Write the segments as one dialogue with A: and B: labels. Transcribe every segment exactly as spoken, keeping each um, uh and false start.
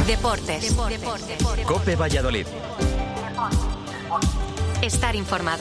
A: Deportes. Deportes.
B: COPE Valladolid.
A: Estar informado.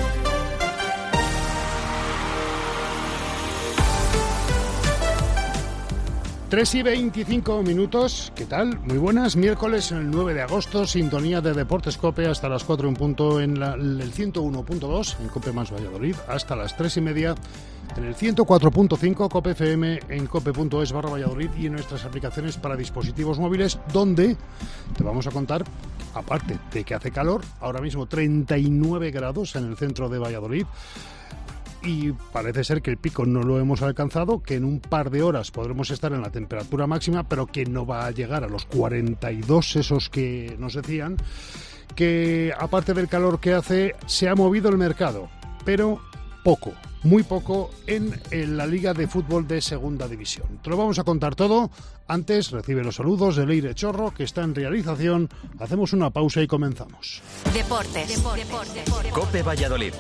C: tres y veinticinco minutos, ¿qué tal? Muy buenas, miércoles el nueve de agosto, sintonía de Deportes COPE hasta las cuatro en punto en la, el ciento uno punto dos en COPE más Valladolid, hasta las tres y media en el ciento cuatro punto cinco COPE F M en cope.es barra Valladolid y en nuestras aplicaciones para dispositivos móviles, donde te vamos a contar, aparte de que hace calor, ahora mismo treinta y nueve grados en el centro de Valladolid, y parece ser que el pico no lo hemos alcanzado, que en un par de horas podremos estar en la temperatura máxima, pero que no va a llegar a los cuarenta y dos esos que nos decían, que aparte del calor que hace, se ha movido el mercado, pero poco, muy poco en, en la Liga de Fútbol de Segunda División. Te lo vamos a contar todo. Antes, recibe los saludos de Leire Chorro, que está en realización. Hacemos una pausa y comenzamos.
A: Deportes. Deportes. Deportes.
B: COPE Valladolid.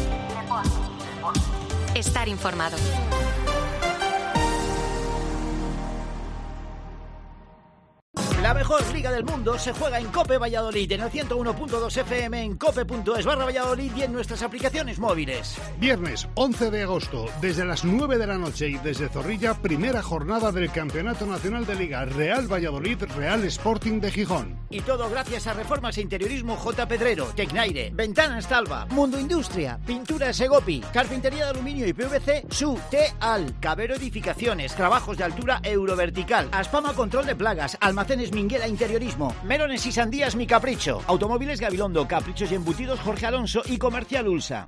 A: Estar informado.
D: La mejor liga del mundo se juega en COPE Valladolid, en el ciento uno punto dos F M, en cope.es barra Valladolid y en nuestras aplicaciones móviles.
C: Viernes once de agosto, desde las nueve de la noche y desde Zorrilla, primera jornada del Campeonato Nacional de Liga Real Valladolid, Real Sporting de Gijón.
D: Y todo gracias a Reformas e Interiorismo J. Pedrero, Tecnaire, Ventanas Talva, Mundo Industria, Pintura Segopi, Carpintería de Aluminio y P V C, Su, T-Al, Cabero Edificaciones, Trabajos de Altura Eurovertical, Aspama Control de Plagas, Almacenes Minguela Interiorismo, Melones y Sandías Mi Capricho, Automóviles Gabilondo, Caprichos y Embutidos Jorge Alonso y Comercial Ulsa.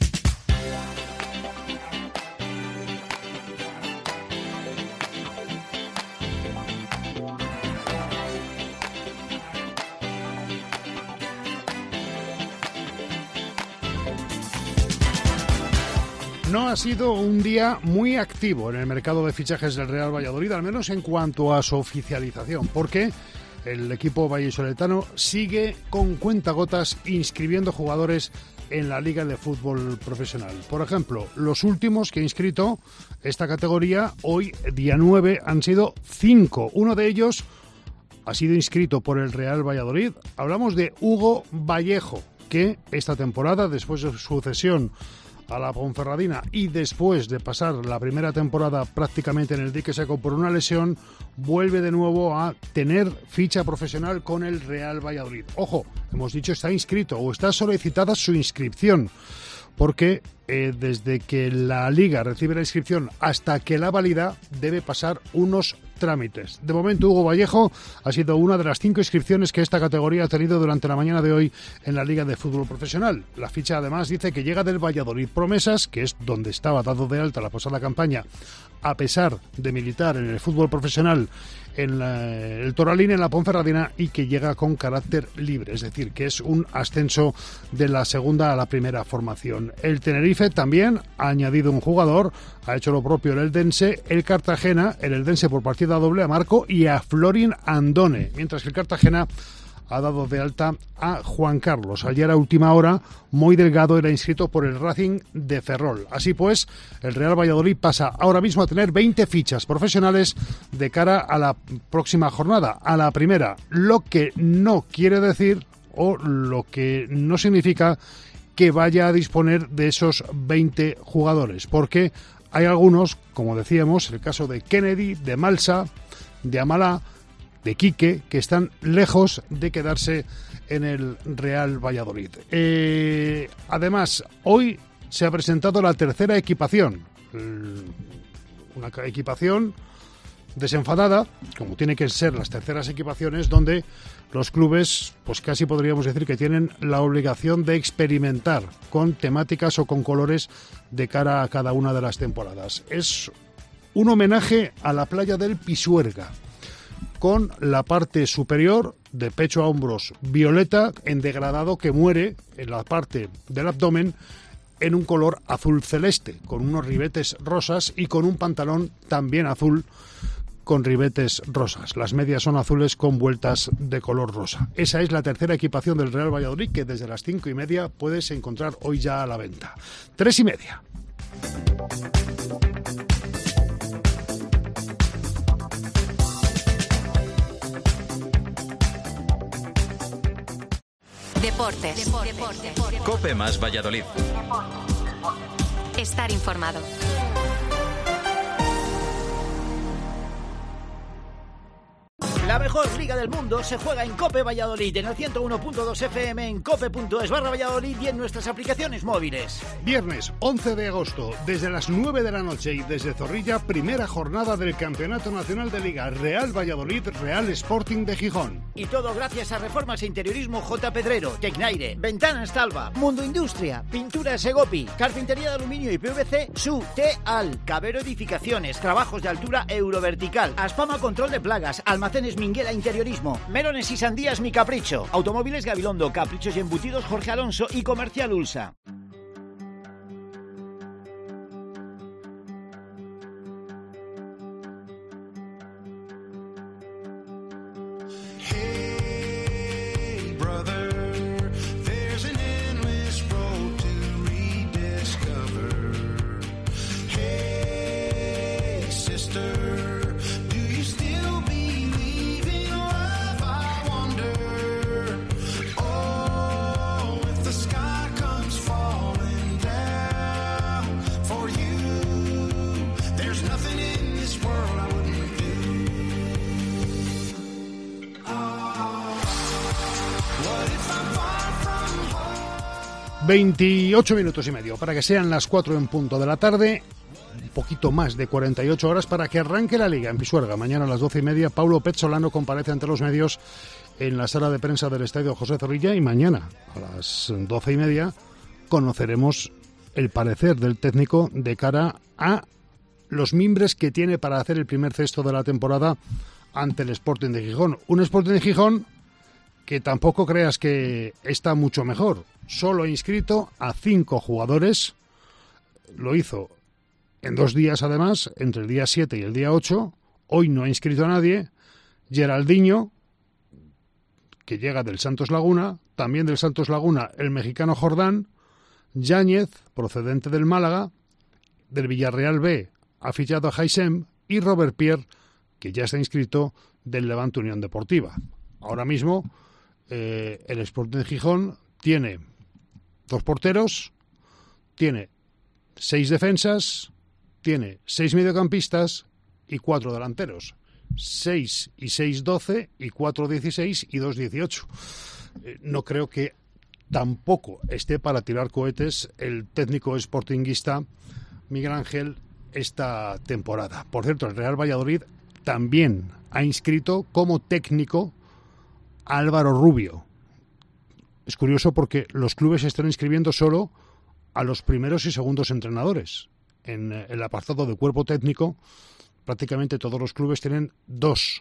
C: No ha sido un día muy activo en el mercado de fichajes del Real Valladolid, al menos en cuanto a su oficialización, porque el equipo vallisoletano sigue con cuentagotas inscribiendo jugadores en la Liga de Fútbol Profesional. Por ejemplo, los últimos que ha inscrito esta categoría, hoy, día nueve, han sido cinco. Uno de ellos ha sido inscrito por el Real Valladolid. Hablamos de Hugo Vallejo, que esta temporada, después de su cesión a la Ponferradina y después de pasar la primera temporada prácticamente en el dique seco por una lesión, vuelve de nuevo a tener ficha profesional con el Real Valladolid. Ojo, hemos dicho está inscrito o está solicitada su inscripción, porque eh, desde que la Liga recibe la inscripción hasta que la valida debe pasar unos trámites. De momento, Hugo Vallejo ha sido una de las cinco inscripciones que esta categoría ha tenido durante la mañana de hoy en la Liga de Fútbol Profesional. La ficha además dice que llega del Valladolid Promesas, que es donde estaba dado de alta la pasada campaña, a pesar de militar en el fútbol profesional en la, el Toralín, en la Ponferradina, y que llega con carácter libre, es decir, que es un ascenso de la segunda a la primera formación. El Tenerife también ha añadido un jugador, ha hecho lo propio el Eldense, el Cartagena, el Eldense por partida doble a Marco y a Florin Andone, mientras que el Cartagena ha dado de alta a Juan Carlos. Ayer a última hora, Muy Delgado era inscrito por el Racing de Ferrol. Así pues, el Real Valladolid pasa ahora mismo a tener veinte fichas profesionales de cara a la próxima jornada, a la primera, lo que no quiere decir o lo que no significa que vaya a disponer de esos veinte jugadores, porque hay algunos, como decíamos, el caso de Kennedy, de Malsa, de Amalá, de Quique, que están lejos de quedarse en el Real Valladolid. Eh, además, hoy se ha presentado la tercera equipación, una equipación desenfadada, como tiene que ser las terceras equipaciones, donde los clubes, pues casi podríamos decir que tienen la obligación de experimentar con temáticas o con colores de cara a cada una de las temporadas. Es un homenaje a la playa del Pisuerga, con la parte superior de pecho a hombros violeta en degradado, que muere en la parte del abdomen en un color azul celeste, con unos ribetes rosas y con un pantalón también azul con ribetes rosas. Las medias son azules con vueltas de color rosa. Esa es la tercera equipación del Real Valladolid, que desde las cinco y media puedes encontrar hoy ya a la venta. Tres y media.
A: Deportes. Deportes.
B: COPE más Valladolid.
A: Estar informado.
D: La mejor liga del mundo se juega en COPE Valladolid, en el ciento uno punto dos F M, en cope punto es barra Valladolid y en nuestras aplicaciones móviles.
C: Viernes once de agosto, desde las nueve de la noche y desde Zorrilla, primera jornada del Campeonato Nacional de Liga Real Valladolid, Real Sporting de Gijón.
D: Y todo gracias a Reformas e Interiorismo J. Pedrero, Tecnaire, Ventanas Talva, Mundo Industria, Pintura Segopi, Carpintería de Aluminio y P V C, Su, T-Al, Cabero Edificaciones, Trabajos de Altura Eurovertical, Aspama Control de Plagas, Almacenes Minguela Interiorismo, Melones y Sandías Mi Capricho, Automóviles Gabilondo, Caprichos y Embutidos Jorge Alonso y Comercial Ulsa.
C: veintiocho minutos y medio para que sean las cuatro en punto de la tarde, un poquito más de cuarenta y ocho horas para que arranque la Liga en Pisuerga. Mañana a las doce y media, Paulo Pezzolano comparece ante los medios en la sala de prensa del Estadio José Zorrilla y mañana a las doce y media conoceremos el parecer del técnico de cara a los mimbres que tiene para hacer el primer cesto de la temporada ante el Sporting de Gijón. Un Sporting de Gijón que tampoco creas que está mucho mejor. Solo ha inscrito a cinco jugadores. Lo hizo en dos días, además, entre el día siete y el día ocho. Hoy no ha inscrito a nadie. Geraldinho, que llega del Santos Laguna. También del Santos Laguna, el mexicano Jordán. Yáñez, procedente del Málaga. Del Villarreal B, ha fichado a Haysem. Y Robert Pierre, que ya está inscrito del Levante Unión Deportiva. Ahora mismo, eh, el Sporting de Gijón tiene dos porteros, tiene seis defensas, tiene seis mediocampistas y cuatro delanteros. Seis y seis, doce, y cuatro, dieciséis y dos, dieciocho. Eh, no creo que tampoco esté para tirar cohetes el técnico sportinguista Miguel Ángel esta temporada. Por cierto, el Real Valladolid también ha inscrito como técnico a Álvaro Rubio. Es curioso porque los clubes están inscribiendo solo a los primeros y segundos entrenadores. En el apartado de cuerpo técnico, prácticamente todos los clubes tienen dos.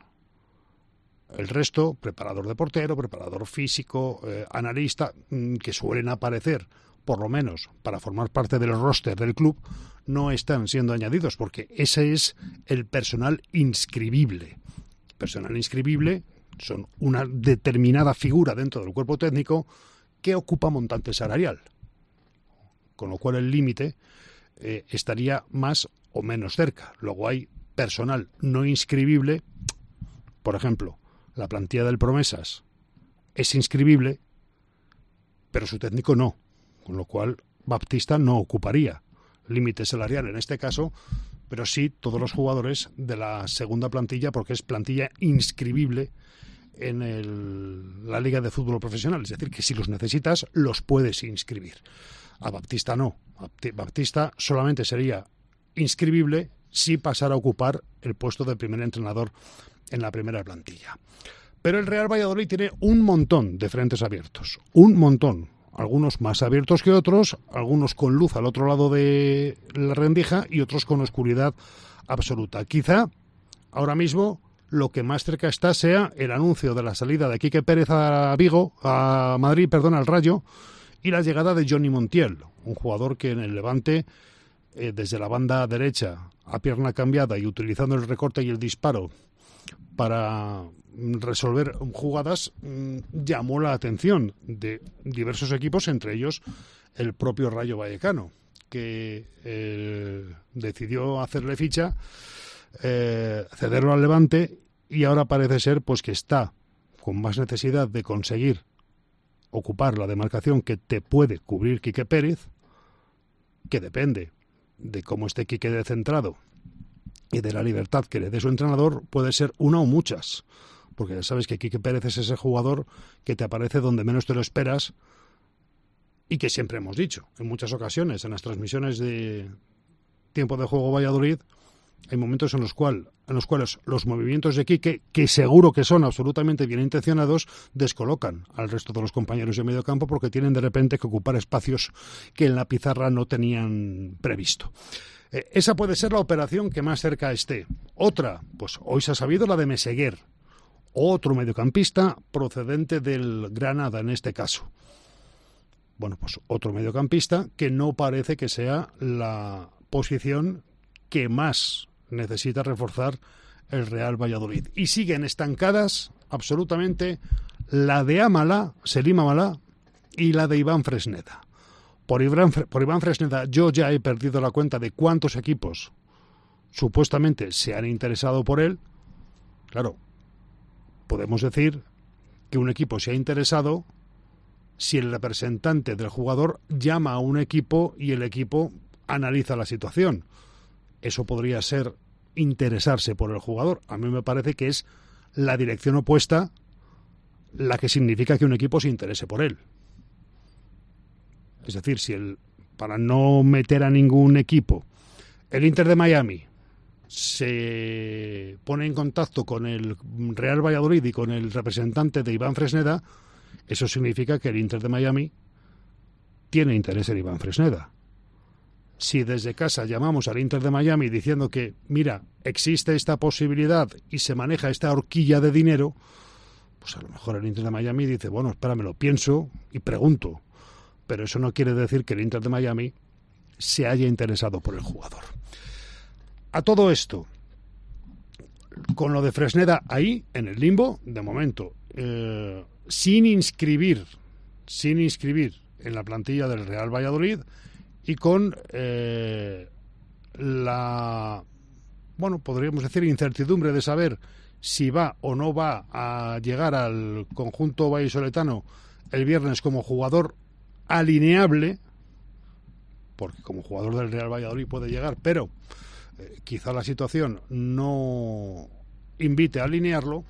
C: El resto, preparador de portero, preparador físico, eh, analista, que suelen aparecer, por lo menos para formar parte del roster del club, no están siendo añadidos, porque ese es el personal inscribible. Personal inscribible son una determinada figura dentro del cuerpo técnico que ocupa montante salarial, con lo cual el límite eh, estaría más o menos cerca. Luego hay personal no inscribible, por ejemplo, la plantilla del Promesas es inscribible, pero su técnico no, con lo cual Baptista no ocuparía límite salarial en este caso, pero sí todos los jugadores de la segunda plantilla, porque es plantilla inscribible en el, la Liga de Fútbol Profesional, es decir, que si los necesitas, los puedes inscribir. A Baptista no. Baptista solamente sería inscribible si pasara a ocupar el puesto de primer entrenador en la primera plantilla. Pero el Real Valladolid tiene un montón de frentes abiertos, un montón. Algunos más abiertos que otros, algunos con luz al otro lado de la rendija y otros con oscuridad absoluta. Quizá ahora mismo lo que más cerca está sea el anuncio de la salida de Quique Pérez a Vigo, a Madrid, perdón, al Rayo, y la llegada de Johnny Montiel, un jugador que en el Levante, eh, desde la banda derecha, a pierna cambiada y utilizando el recorte y el disparo para resolver jugadas, mmm, llamó la atención de diversos equipos, entre ellos el propio Rayo Vallecano, que eh, decidió hacerle ficha, eh, cederlo al Levante, y ahora parece ser pues que está con más necesidad de conseguir ocupar la demarcación que te puede cubrir Quique Pérez, que depende de cómo esté Quique de centrado y de la libertad que le dé su entrenador, puede ser una o muchas. Porque ya sabes que Quique Pérez es ese jugador que te aparece donde menos te lo esperas y que siempre hemos dicho, en muchas ocasiones, en las transmisiones de Tiempo de Juego Valladolid, hay momentos en los, cual, en los cuales los movimientos de Quique, que seguro que son absolutamente bien intencionados, descolocan al resto de los compañeros de medio campo porque tienen de repente que ocupar espacios que en la pizarra no tenían previsto. Eh, esa puede ser la operación que más cerca esté. Otra, pues hoy se ha sabido la de Meseguer, otro mediocampista procedente del Granada en este caso. Bueno, pues otro mediocampista que no parece que sea la posición que más necesita reforzar el Real Valladolid. Y siguen estancadas absolutamente la de Amalá, Selim Amalá, y la de Iván Fresneda. Por Iván, por Iván Fresneda yo ya he perdido la cuenta de cuántos equipos supuestamente se han interesado por él. Claro, podemos decir que un equipo se ha interesado si el representante del jugador llama a un equipo y el equipo analiza la situación. Eso podría ser interesarse por el jugador. A mí me parece que es la dirección opuesta la que significa que un equipo se interese por él. Es decir, si el, para no meter a ningún equipo, el Inter de Miami se pone en contacto con el Real Valladolid y con el representante de Iván Fresneda, eso significa que el Inter de Miami tiene interés en Iván Fresneda. Si desde casa llamamos al Inter de Miami diciendo que, mira, existe esta posibilidad y se maneja esta horquilla de dinero, pues a lo mejor el Inter de Miami dice, bueno, espera, me lo pienso y pregunto. Pero eso no quiere decir que el Inter de Miami se haya interesado por el jugador. A todo esto, con lo de Fresneda ahí, en el limbo, de momento, eh, sin inscribir, sin inscribir en la plantilla del Real Valladolid, y con eh, la, bueno, podríamos decir, incertidumbre de saber si va o no va a llegar al conjunto vallisoletano el viernes como jugador alineable, porque como jugador del Real Valladolid puede llegar, pero eh, quizá la situación no invite a alinearlo.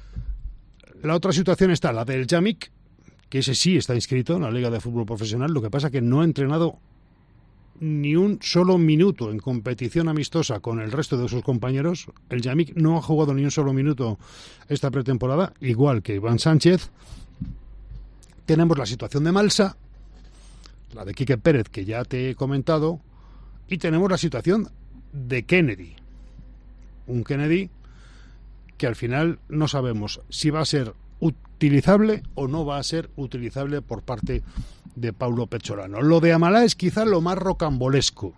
C: La otra situación está la del Yamik, que ese sí está inscrito en la Liga de Fútbol Profesional, lo que pasa que no ha entrenado ni un solo minuto en competición amistosa con el resto de sus compañeros. El Yamik no ha jugado ni un solo minuto esta pretemporada, igual que Iván Sánchez. Tenemos la situación de Malsa, la de Quique Pérez, que ya te he comentado, y tenemos la situación de Kennedy. Un Kennedy que al final no sabemos si va a ser utilizable o no va a ser utilizable por parte de Paulo Pecholano. Lo de Amalá es quizá lo más rocambolesco.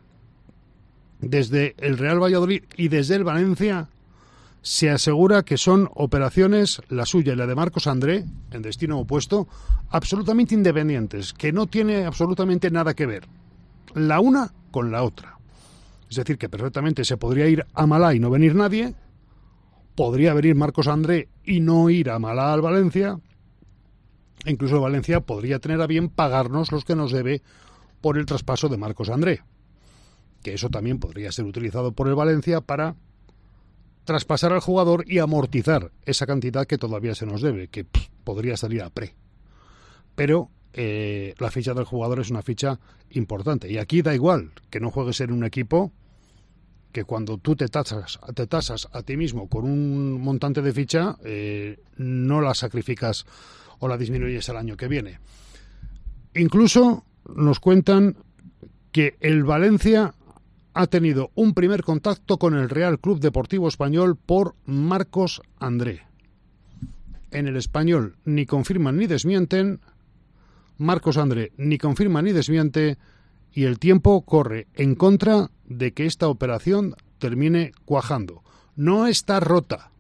C: Desde el Real Valladolid y desde el Valencia se asegura que son operaciones, la suya y la de Marcos André, en destino opuesto, absolutamente independientes, que no tiene absolutamente nada que ver la una con la otra. Es decir, que perfectamente se podría ir a Amalá y no venir nadie, podría venir Marcos André y no ir a Amalá al Valencia, e incluso Valencia podría tener a bien pagarnos los que nos debe por el traspaso de Marcos André, que eso también podría ser utilizado por el Valencia para traspasar al jugador y amortizar esa cantidad que todavía se nos debe, que pff, podría salir a pre. Pero eh, la ficha del jugador es una ficha importante. Y aquí da igual que no juegues en un equipo que cuando tú te tasas, te tasas a ti mismo con un montante de ficha, eh, no la sacrificas o la disminuyes el año que viene. Incluso nos cuentan que el Valencia ha tenido un primer contacto con el Real Club Deportivo Español por Marcos André. En el Español ni confirman ni desmienten, Marcos André ni confirma ni desmiente, y el tiempo corre en contra de que esta operación termine cuajando. No está rota,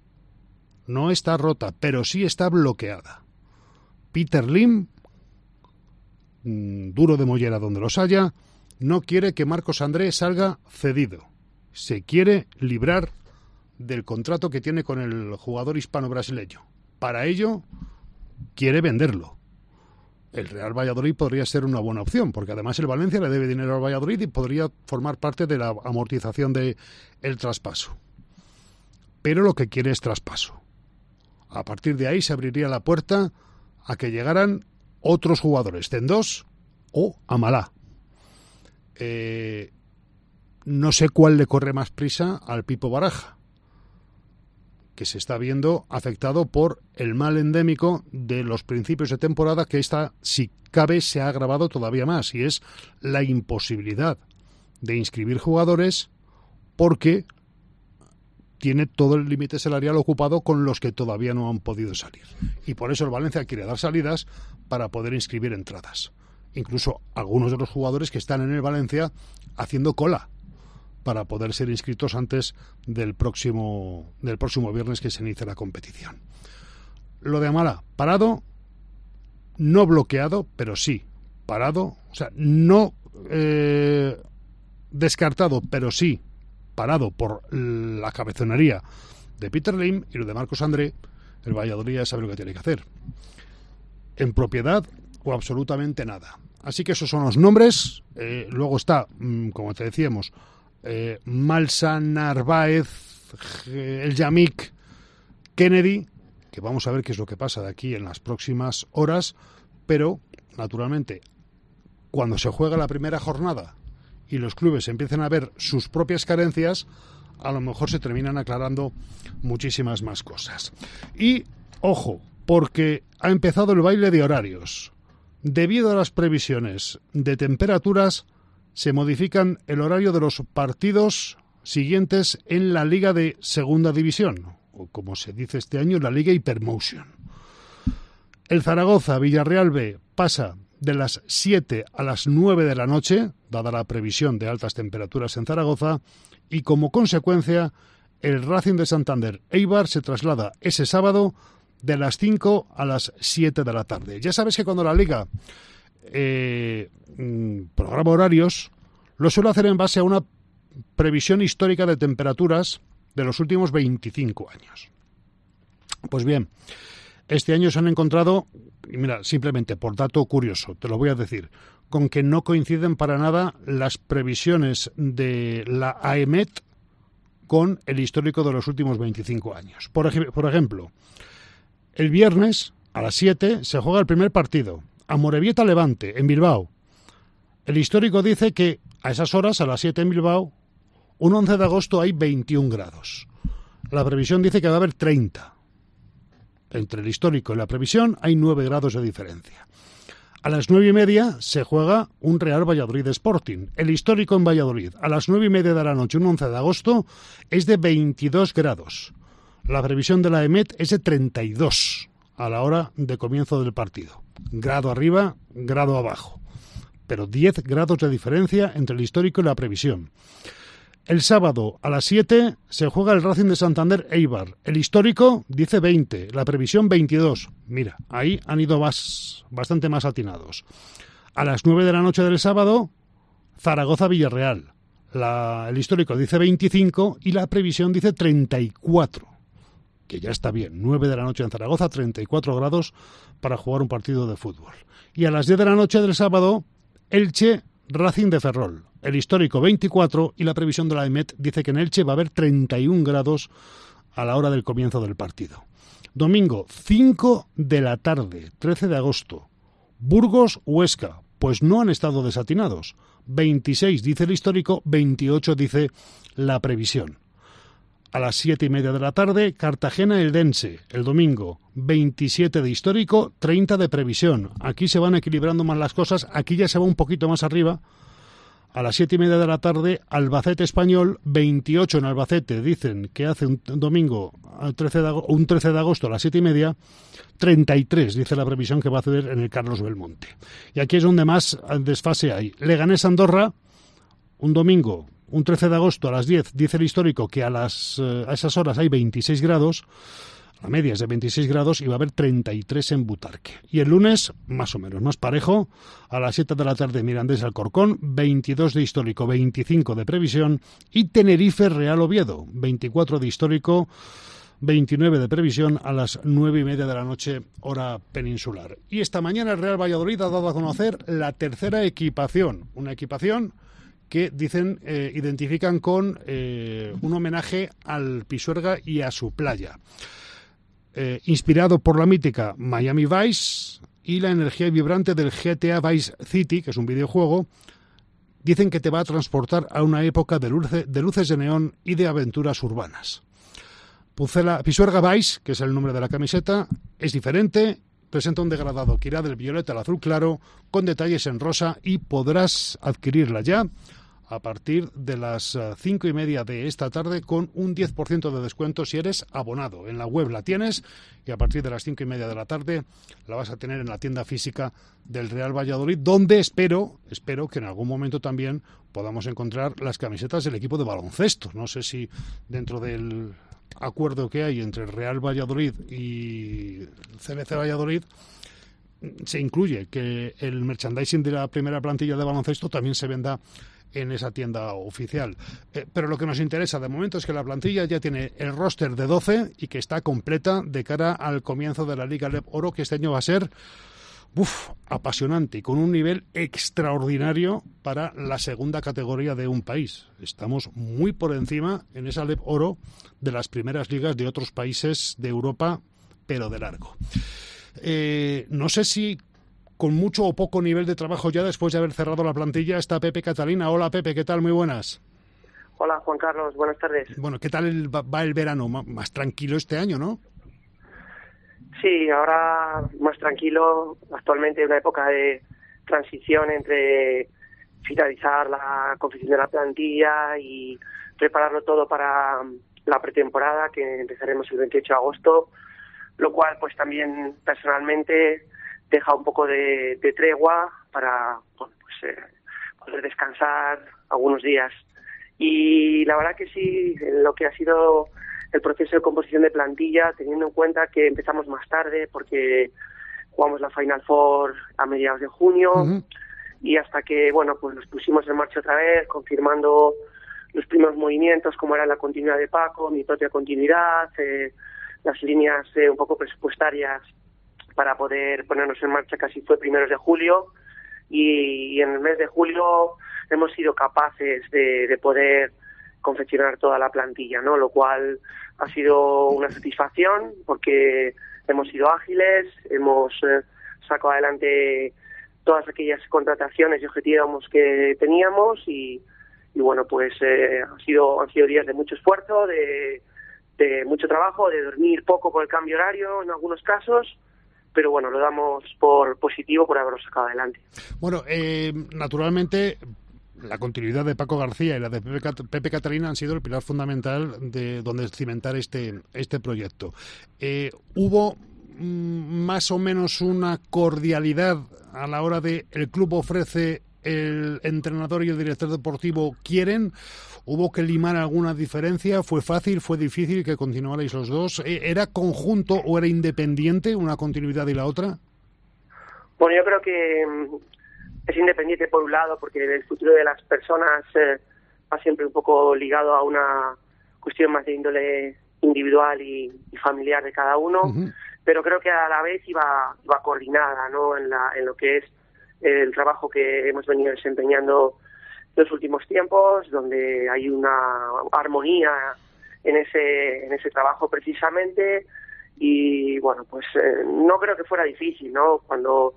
C: no está rota, pero sí está bloqueada. Peter Lim, duro de mollera donde los haya, no quiere que Marcos André salga cedido. Se quiere librar del contrato que tiene con el jugador hispano-brasileño. Para ello, quiere venderlo. el Real Valladolid podría ser una buena opción, porque además el Valencia le debe dinero al Valladolid y podría formar parte de la amortización del traspaso. Pero lo que quiere es traspaso. A partir de ahí se abriría la puerta a que llegaran otros jugadores, Cendos o Amalá. Eh, no sé cuál le corre más prisa al Pipo Baraja, que se está viendo afectado por el mal endémico de los principios de temporada, que esta, si cabe, se ha agravado todavía más, y es la imposibilidad de inscribir jugadores porque tiene todo el límite salarial ocupado con los que todavía no han podido salir. Y por eso el Valencia quiere dar salidas para poder inscribir entradas. Incluso algunos de los jugadores que están en el Valencia haciendo cola para poder ser inscritos antes del próximo del próximo viernes, que se inicia la competición. Lo de Amalá, parado, no bloqueado, pero sí parado, o sea, no eh, descartado, pero sí parado por la cabezonería de Peter Lim. Y lo de Marcos André, el Valladolid ya sabe lo que tiene que hacer. En propiedad o absolutamente nada. Así que esos son los nombres. Eh, luego está, como te decíamos, eh, Malsa, Narváez, el Yamik, Kennedy, que vamos a ver qué es lo que pasa de aquí en las próximas horas, pero naturalmente cuando se juega la primera jornada y los clubes empiezan a ver sus propias carencias, a lo mejor se terminan aclarando muchísimas más cosas. Y ojo, porque ha empezado el baile de horarios. Debido a las previsiones de temperaturas, se modifican el horario de los partidos siguientes en la Liga de Segunda División, o como se dice este año, la Liga Hypermotion. El Zaragoza-Villarreal B pasa de las siete a las nueve de la noche, dada la previsión de altas temperaturas en Zaragoza, y como consecuencia, el Racing de Santander-Eibar se traslada ese sábado de las cinco a las siete de la tarde. Ya sabes que cuando la Liga eh, programa horarios, lo suele hacer en base a una previsión histórica de temperaturas de los últimos veinticinco años. Pues bien, este año se han encontrado, y mira, simplemente por dato curioso, te lo voy a decir, con que no coinciden para nada las previsiones de la AEMET con el histórico de los últimos veinticinco años. Por, ej- por ejemplo, el viernes a las siete se juega el primer partido, Amorebieta-Levante, en Bilbao. El histórico dice que a esas horas, a las siete en Bilbao, un once de agosto hay veintiún grados. La previsión dice que va a haber treinta. Entre el histórico y la previsión hay nueve grados de diferencia. A las nueve y media se juega un Real Valladolid Sporting. El histórico en Valladolid, a las nueve y media de la noche, un once de agosto, es de veintidós grados. La previsión de la EMET es de treinta y dos a la hora de comienzo del partido. Grado arriba, grado abajo. Pero diez grados de diferencia entre el histórico y la previsión. El sábado a las siete se juega el Racing de Santander-Eibar. El histórico dice veinte, la previsión veintidós. Mira, ahí han ido más, bastante más atinados. A las nueve de la noche del sábado, Zaragoza-Villarreal. La, el histórico dice veinticinco y la previsión dice treinta y cuatro. Que ya está bien, nueve de la noche en Zaragoza, treinta y cuatro grados para jugar un partido de fútbol. Y a las diez de la noche del sábado, Elche, Racing de Ferrol. El histórico veinticuatro y la previsión de la EMET dice que en Elche va a haber treinta y un grados a la hora del comienzo del partido. Domingo, cinco de la tarde, trece de agosto. Burgos-Huesca, pues no han estado desatinados. veintiséis dice el histórico, veintiocho dice la previsión. A las siete y media de la tarde, Cartagena-Eldense, el domingo, veintisiete de histórico, treinta de previsión. Aquí se van equilibrando más las cosas, aquí ya se va un poquito más arriba. A las siete y media de la tarde, Albacete-Español, veintiocho en Albacete, dicen que hace un domingo, trece de agosto, un trece de agosto a las siete y media, treinta y tres, dice la previsión que va a hacer en el Carlos Belmonte. Y aquí es donde más desfase hay. Leganés-Andorra, un domingo, un trece de agosto a las diez, dice el histórico que a, las, a esas horas hay veintiséis grados, la media es de veintiséis grados y va a haber treinta y tres en Butarque. Y el lunes, más o menos, más parejo, a las siete de la tarde Mirandés-Alcorcón, veintidós de histórico, veinticinco de previsión, y Tenerife-Real Oviedo, veinticuatro de histórico, veintinueve de previsión a las nueve y media de la noche, hora peninsular. Y esta mañana el Real Valladolid ha dado a conocer la tercera equipación, una equipación que dicen, eh, identifican con eh, un homenaje al Pisuerga y a su playa. Eh, inspirado por la mítica Miami Vice y la energía vibrante del G T A Vice City, que es un videojuego, dicen que te va a transportar a una época de, luce, de luces de neón y de aventuras urbanas. Pucela, Pisuerga Vice, que es el nombre de la camiseta, es diferente, presenta un degradado que irá del violeta al azul claro, con detalles en rosa, y podrás adquirirla ya a partir de las cinco y media de esta tarde con un diez por ciento de descuento si eres abonado. En la web la tienes y a partir de las cinco y media de la tarde la vas a tener en la tienda física del Real Valladolid, donde espero, espero que en algún momento también podamos encontrar las camisetas del equipo de baloncesto. No sé si dentro del acuerdo que hay entre el Real Valladolid y C B C Valladolid se incluye que el merchandising de la primera plantilla de baloncesto también se venda en esa tienda oficial. Eh, pero lo que nos interesa de momento es que la plantilla ya tiene el roster de doce y que está completa de cara al comienzo de la Liga L E P Oro, que este año va a ser uf, apasionante y con un nivel extraordinario para la segunda categoría de un país. Estamos muy por encima en esa L E P Oro de las primeras ligas de otros países de Europa, pero de largo. Eh, no sé si con mucho o poco nivel de trabajo ya después de haber cerrado la plantilla está Pepe Catalina. Hola Pepe, ¿qué tal? Muy buenas.
B: Hola Juan Carlos, buenas tardes.
C: Bueno, ¿qué tal el, va el verano? Más tranquilo este año, ¿no?
B: Sí, ahora más tranquilo. Actualmente una época de transición entre finalizar la confección de la plantilla y prepararlo todo para la pretemporada, que empezaremos el veintiocho de agosto, lo cual pues también personalmente deja un poco de, de tregua para bueno, pues, eh, poder descansar algunos días. Y la verdad que sí, en lo que ha sido el proceso de composición de plantilla, teniendo en cuenta que empezamos más tarde porque jugamos la Final Four a mediados de junio, uh-huh. y hasta que bueno pues nos pusimos en marcha otra vez, confirmando los primeros movimientos, como era la continuidad de Paco, mi propia continuidad, eh, las líneas eh, un poco presupuestarias para poder ponernos en marcha, casi fue primeros de julio, y, y en el mes de julio hemos sido capaces de, de poder confeccionar toda la plantilla, ¿no? Lo cual ha sido una satisfacción porque hemos sido ágiles, hemos eh, sacado adelante todas aquellas contrataciones y objetivos que teníamos y, y bueno, pues eh, han sido han sido días de mucho esfuerzo, de, de mucho trabajo, de dormir poco por el cambio horario en algunos casos, pero bueno, lo damos por positivo por haberlo sacado adelante.
C: Bueno, eh, naturalmente la continuidad de Paco García y la de Pepe, Cat- Pepe Catalina han sido el pilar fundamental de donde cimentar este, este proyecto. Eh, ¿Hubo mm, más o menos una cordialidad a la hora de el club ofrece, el entrenador y el director deportivo quieren? ¿Hubo que limar alguna diferencia? ¿Fue fácil? ¿Fue difícil que continuarais los dos? ¿Era conjunto o era independiente una continuidad y la otra?
B: Bueno, yo creo que es independiente por un lado porque el futuro de las personas eh, va siempre un poco ligado a una cuestión más de índole individual y, y familiar de cada uno, uh-huh. pero creo que a la vez iba, iba coordinada, ¿no? en, la, en lo que es el trabajo que hemos venido desempeñando en los últimos tiempos, donde hay una armonía en ese en ese trabajo precisamente, y bueno, pues eh, no creo que fuera difícil, ¿no? Cuando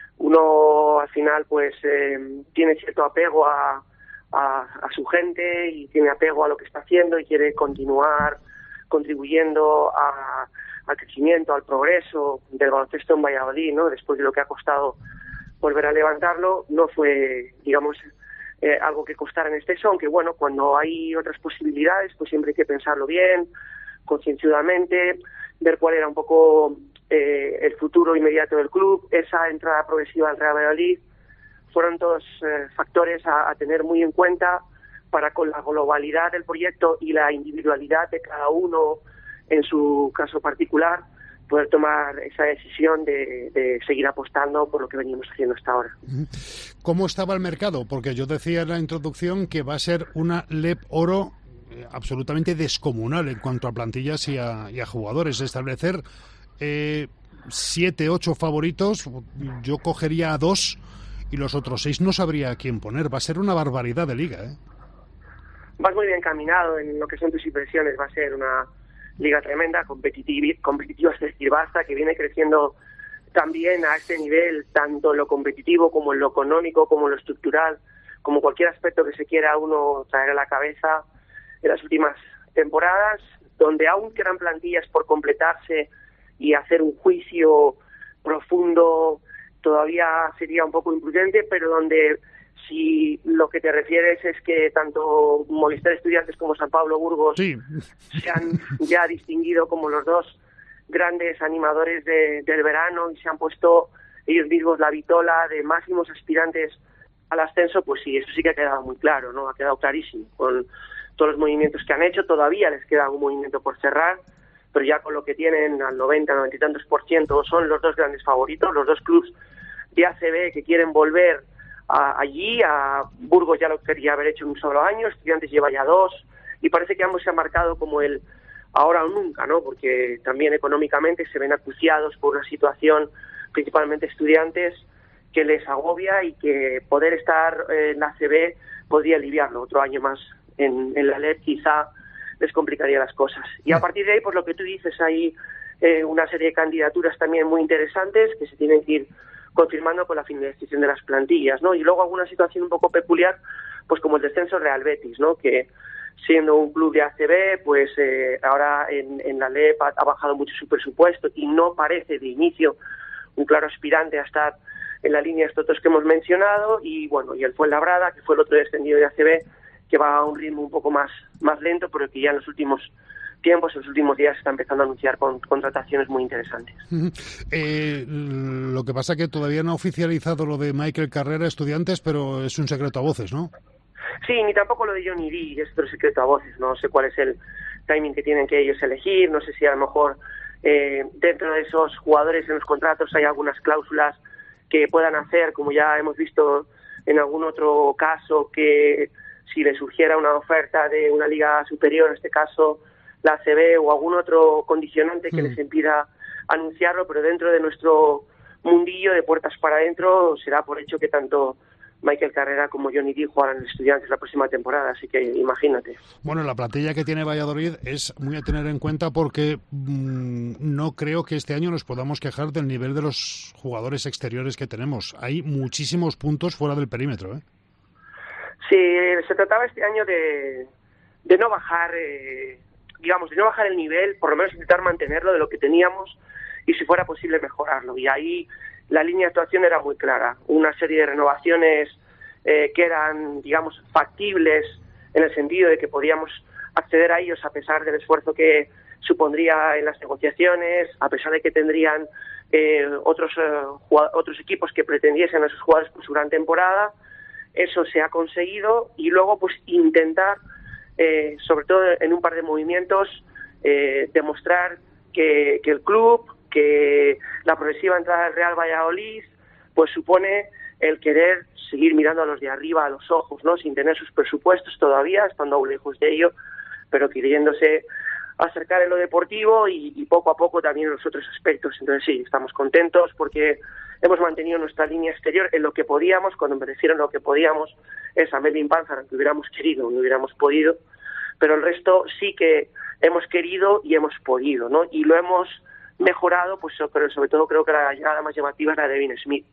B: uno al final pues eh, tiene cierto apego a, a, a su gente y tiene apego a lo que está haciendo y quiere continuar contribuyendo a, al crecimiento, al progreso del baloncesto en Valladolid, ¿no? Después de lo que ha costado volver a levantarlo, no fue, digamos, eh, algo que costara en exceso, aunque bueno, cuando hay otras posibilidades, pues siempre hay que pensarlo bien, concienzudamente, ver cuál era un poco eh, el futuro inmediato del club. Esa entrada progresiva al Real Valladolid fueron todos eh, factores a, a tener muy en cuenta para, con la globalidad del proyecto y la individualidad de cada uno en su caso particular, poder tomar esa decisión de, de seguir apostando por lo que venimos haciendo hasta ahora.
C: ¿Cómo estaba el mercado? Porque yo decía en la introducción que va a ser una L E P Oro eh, absolutamente descomunal en cuanto a plantillas y a, y a jugadores. Establecer eh, siete, ocho favoritos, yo cogería a dos y los otros seis no sabría a quién poner. Va a ser una barbaridad de liga, ¿eh?
B: Vas muy bien caminado en lo que son tus impresiones. Va a ser una liga tremenda, competitiva, competitiva es decir, basta, que viene creciendo también a este nivel, tanto en lo competitivo como en lo económico, como en lo estructural, como cualquier aspecto que se quiera uno traer a la cabeza en las últimas temporadas, donde aún quedan plantillas por completarse y hacer un juicio profundo todavía sería un poco imprudente, pero donde si lo que te refieres es que tanto Movistar Estudiantes como San Pablo Burgos
C: sí.
B: se han ya distinguido como los dos grandes animadores de, del verano y se han puesto ellos mismos la vitola de máximos aspirantes al ascenso, pues sí, eso sí que ha quedado muy claro, ¿no? Ha quedado clarísimo con todos los movimientos que han hecho. Todavía les queda un movimiento por cerrar, pero ya con lo que tienen al noventa, noventa y tantos por ciento son los dos grandes favoritos, los dos clubes de A C B que quieren volver a, allí. A Burgos ya lo quería haber hecho en un solo año, Estudiantes lleva ya dos, y parece que ambos se han marcado como el ahora o nunca, ¿no? Porque también económicamente se ven acuciados por una situación, principalmente Estudiantes, que les agobia y que poder estar en la A C B podría aliviarlo. Otro año más en, en la L E P quizá les complicaría las cosas. Y a partir de ahí, pues lo que tú dices, hay eh, una serie de candidaturas también muy interesantes que se tienen que ir confirmando con la finalización de las plantillas, ¿no? Y luego alguna situación un poco peculiar, pues como el descenso Real Betis, ¿no? Que siendo un club de A C B, pues eh, ahora en, en la L E P ha, ha bajado mucho su presupuesto y no parece de inicio un claro aspirante a estar en la línea de estos otros que hemos mencionado. Y bueno, y el Fuenlabrada, que fue el otro descendido de A C B, que va a un ritmo un poco más, más lento, pero que ya en los últimos tiempos, en los últimos días, se está empezando a anunciar con contrataciones muy interesantes.
C: Eh, lo que pasa que todavía no ha oficializado lo de Michael Carrera Estudiantes, pero es un secreto a voces, ¿no?
B: Sí, ni tampoco lo de Johnny D, es otro secreto a voces. No sé cuál es el timing que tienen que ellos elegir, no sé si a lo mejor eh, dentro de esos jugadores en los contratos hay algunas cláusulas que puedan hacer, como ya hemos visto en algún otro caso, que si le surgiera una oferta de una liga superior, en este caso la A C B, o algún otro condicionante que mm. les impida anunciarlo, pero dentro de nuestro mundillo de puertas para adentro será por hecho que tanto Michael Carrera como Johnny D jugarán en Estudiantes la próxima temporada, así que imagínate.
C: Bueno, la plantilla que tiene Valladolid es muy a tener en cuenta porque mmm, no creo que este año nos podamos quejar del nivel de los jugadores exteriores que tenemos. Hay muchísimos puntos fuera del perímetro, ¿eh?
B: Sí, se trataba este año de, de no bajar, eh, digamos, de no bajar el nivel, por lo menos intentar mantenerlo de lo que teníamos y si fuera posible mejorarlo. Y ahí la línea de actuación era muy clara, una serie de renovaciones eh, que eran, digamos, factibles en el sentido de que podíamos acceder a ellos a pesar del esfuerzo que supondría en las negociaciones, a pesar de que tendrían eh, otros, eh, otros equipos que pretendiesen a esos jugadores por su gran temporada. Eso se ha conseguido y luego pues intentar, eh, sobre todo en un par de movimientos, eh, demostrar que, que el club, que la progresiva entrada del Real Valladolid, pues supone el querer seguir mirando a los de arriba a los ojos, ¿no? Sin tener sus presupuestos todavía, estando aún lejos de ello, pero queriéndose acercar en lo deportivo y, y poco a poco también en los otros aspectos. Entonces sí, estamos contentos porque hemos mantenido nuestra línea exterior en lo que podíamos. Cuando me refiero a lo que podíamos es a Melvin Panzar, que hubiéramos querido, no hubiéramos podido, pero el resto sí que hemos querido y hemos podido, ¿no? Y lo hemos mejorado, pues pero sobre todo creo que la llegada más llamativa es la de Devin Smith,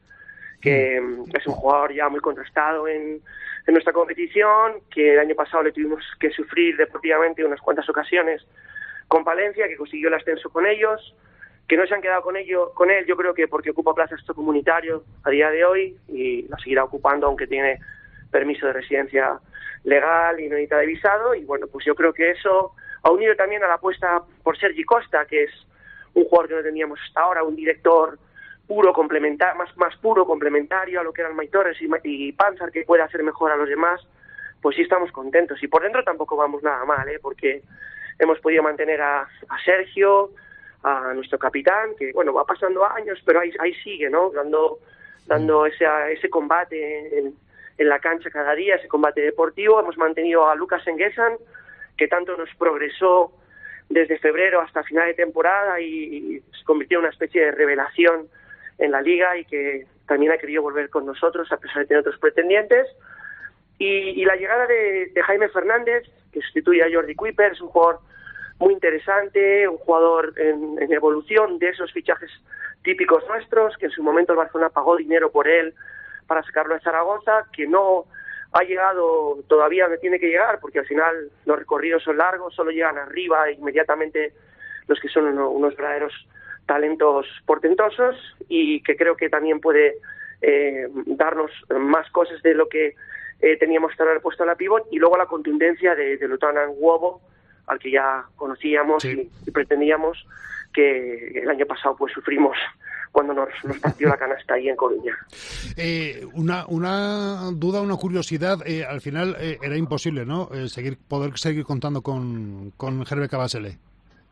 B: que mm. es un jugador ya muy contrastado en, en nuestra competición, que el año pasado le tuvimos que sufrir deportivamente unas cuantas ocasiones con Palencia, que consiguió el ascenso con ellos, que no se han quedado con ello, con él, yo creo que porque ocupa plaza esto comunitario a día de hoy y la seguirá ocupando aunque tiene permiso de residencia legal y no necesita de visado. Y bueno, pues yo creo que eso ha unido también a la apuesta por Sergi Costa, que es un jugador que no teníamos hasta ahora, un director puro complementar, más más puro complementario a lo que eran May Torres y, y Panzar, que puede hacer mejor a los demás. Pues sí estamos contentos y por dentro tampoco vamos nada mal, ¿eh? Porque hemos podido mantener a, a Sergio, a nuestro capitán, que bueno, va pasando años, pero ahí, ahí sigue, ¿no? Dando, dando ese, ese combate en, en la cancha cada día, ese combate deportivo. Hemos mantenido a Lucas Enguesan, que tanto nos progresó desde febrero hasta final de temporada y, y se convirtió en una especie de revelación en la liga y que también ha querido volver con nosotros a pesar de tener otros pretendientes. Y, y la llegada de, de Jaime Fernández, que sustituye a Jordi Kuiper, es un jugador muy interesante, un jugador en, en evolución, de esos fichajes típicos nuestros, que en su momento el Barcelona pagó dinero por él para sacarlo de Zaragoza, que no ha llegado todavía donde tiene que llegar, porque al final los recorridos son largos, solo llegan arriba inmediatamente los que son uno, unos verdaderos talentos portentosos, y que creo que también puede eh, darnos más cosas de lo que eh, teníamos que haber puesto a la pivot, y luego la contundencia de, de Lutonan Wobo, al que ya conocíamos sí. y, y pretendíamos, que el año pasado pues sufrimos cuando nos, nos partió la canasta ahí en Coruña.
C: Eh, una, una duda, una curiosidad, eh, al final eh, era imposible, ¿no?, eh, seguir poder seguir contando con, con Hervé Cabasele.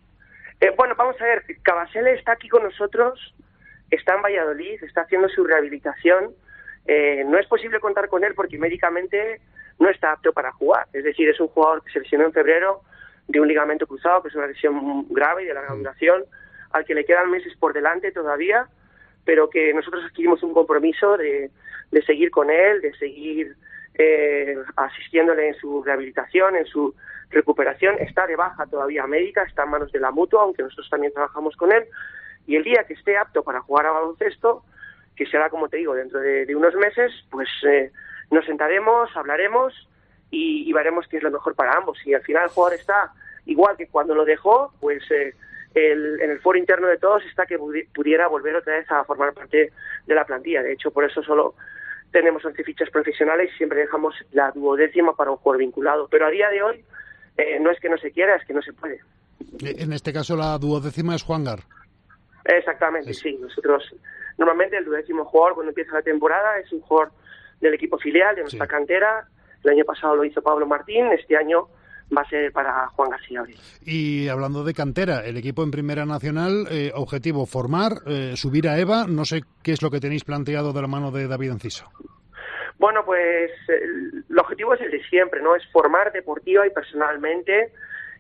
B: Eh, bueno, vamos a ver, Cabasele está aquí con nosotros, está en Valladolid, está haciendo su rehabilitación. Eh, no es posible contar con él porque médicamente no está apto para jugar, es decir, es un jugador que se lesionó en febrero de un ligamento cruzado, que es una lesión grave y de larga duración, al que le quedan meses por delante todavía, pero que nosotros adquirimos un compromiso de, de seguir con él, de seguir eh, asistiéndole en su rehabilitación, en su recuperación. Está de baja todavía médica, está en manos de la Mutua, aunque nosotros también trabajamos con él, y el día que esté apto para jugar a baloncesto, que será, como te digo, dentro de, de unos meses, pues eh, nos sentaremos, hablaremos y, y veremos qué es lo mejor para ambos. Si al final el jugador está igual que cuando lo dejó, pues eh, el, en el foro interno de todos está que pudiera volver otra vez a formar parte de la plantilla. De hecho, por eso solo tenemos once fichas profesionales y siempre dejamos la duodécima para un jugador vinculado. Pero a día de hoy eh, no es que no se quiera, es que no se puede.
C: En este caso la duodécima es Juangar.
B: Exactamente, es... sí. Nosotros normalmente el duodécimo jugador cuando empieza la temporada es un jugador del equipo filial, de nuestra sí. cantera. El año pasado lo hizo Pablo Martín, este año va a ser para Juan García Abril.
C: Y hablando de cantera, el equipo en Primera Nacional, eh, objetivo formar, eh, subir a EVA, no sé qué es lo que tenéis planteado de la mano de David Enciso.
B: Bueno, pues el, el objetivo es el de siempre, ¿no? Es formar deportiva y personalmente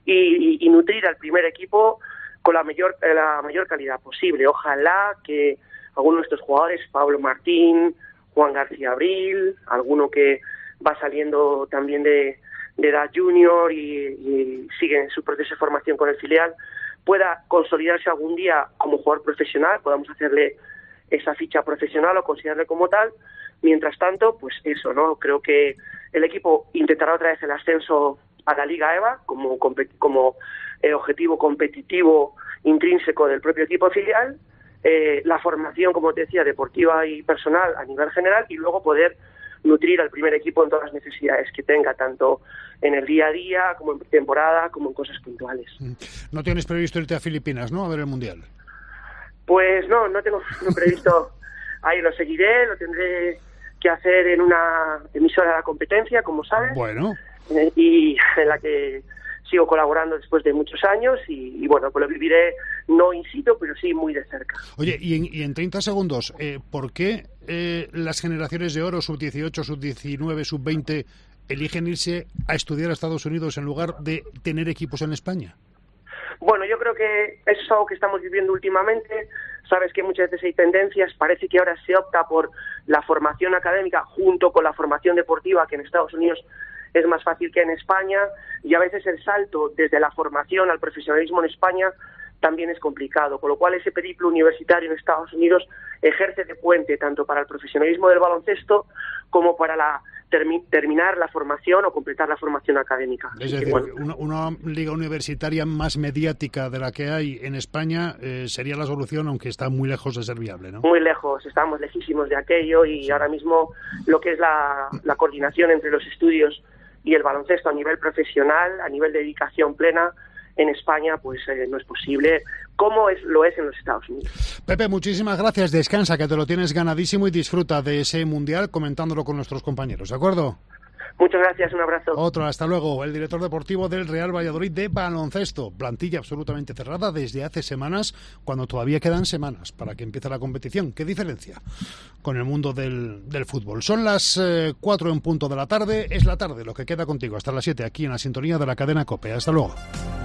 B: y, y, y nutrir al primer equipo con la mayor, la mayor calidad posible. Ojalá que algunos de estos jugadores, Pablo Martín, Juan García Abril, alguno que va saliendo también de de edad junior y, y sigue en su proceso de formación con el filial, pueda consolidarse algún día como jugador profesional, podamos hacerle esa ficha profesional o considerarle como tal. Mientras tanto, pues eso, ¿no? Creo que el equipo intentará otra vez el ascenso a la Liga EVA como, como eh, objetivo competitivo intrínseco del propio equipo filial, eh, la formación, como te decía, deportiva y personal a nivel general, y luego poder nutrir al primer equipo en todas las necesidades que tenga, tanto en el día a día, como en temporada, como en cosas puntuales.
C: No tienes previsto irte a Filipinas, ¿no?, a ver el Mundial.
B: Pues no, no tengo no previsto. Ahí lo seguiré, lo tendré que hacer en una emisora de la competencia, como sabes.
C: Bueno.
B: Y en la que sigo colaborando después de muchos años y, y bueno, pues lo viviré no in situ, pero sí muy de cerca.
C: Oye, y en, y en treinta segundos, eh, ¿por qué eh, las generaciones de oro, sub dieciocho, sub diecinueve, sub veinte, eligen irse a estudiar a Estados Unidos en lugar de tener equipos en España?
B: Bueno, yo creo que eso es algo que estamos viviendo últimamente. Sabes que muchas veces hay tendencias, parece que ahora se opta por la formación académica junto con la formación deportiva, que en Estados Unidos es más fácil que en España, y a veces el salto desde la formación al profesionalismo en España también es complicado, con lo cual ese periplo universitario en Estados Unidos ejerce de puente tanto para el profesionalismo del baloncesto como para la termi- terminar la formación o completar la formación académica.
C: Es decir, bueno, una, una liga universitaria más mediática de la que hay en España eh, sería la solución, aunque está muy lejos de ser viable, ¿no? Muy
B: lejos, estamos lejísimos de aquello y sí. Ahora mismo lo que es la, la coordinación entre los estudios y el baloncesto a nivel profesional, a nivel de dedicación plena, en España pues eh, no es posible, como es, lo es en los Estados Unidos.
C: Pepe, muchísimas gracias, descansa, que te lo tienes ganadísimo y disfruta de ese Mundial comentándolo con nuestros compañeros, ¿de acuerdo?
B: Muchas gracias, un abrazo.
C: Otro, hasta luego. El director deportivo del Real Valladolid de baloncesto. Plantilla absolutamente cerrada desde hace semanas, cuando todavía quedan semanas para que empiece la competición. ¿Qué diferencia con el mundo del, del fútbol? Son las eh, cuatro en punto de la tarde. Es la tarde lo que queda contigo hasta las siete aquí en la sintonía de la cadena COPE. Hasta luego.